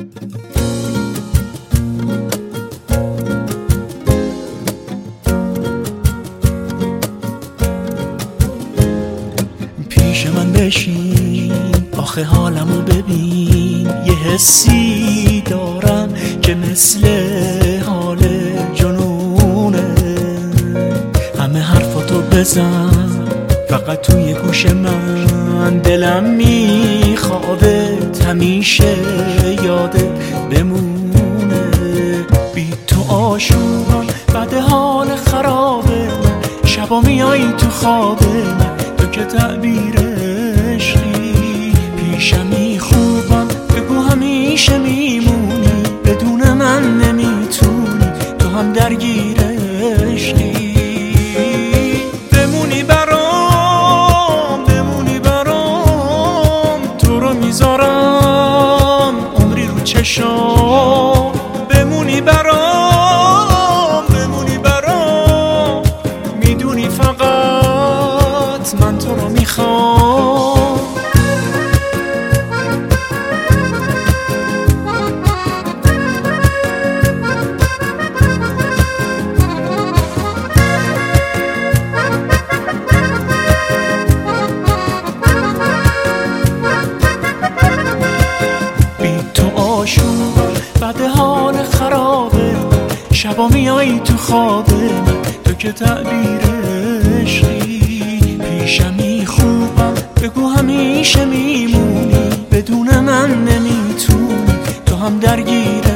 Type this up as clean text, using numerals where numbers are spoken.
پیش من بشین آخه حالمو ببین، یه حسی دارم که مثل حال جنونه. همه حرفاتو بزن فقط توی گوش من، دلم میخواد همیشه یادت بمونه. بی تو آشوبم بعد حال خرابه، شبا میایی تو خواب من، تو که تعبیر عشقی. پیشمی خوبم بگو همیشه میمونی، بدون من نمیتونی، تو هم درگیر عشقی. بمونی برام بمونی برام، تو رو میذارم عمری رو چشام. بمونی برام بمونی برام، میدونی فقط من تو رو میخوام. بعد حال خرابه، شبا میایی تو خواب من، تو که تعبیر عشقی. پیشمی خوبم بگو همیشه میمونی، بدون من نمیتونی، تو هم درگیر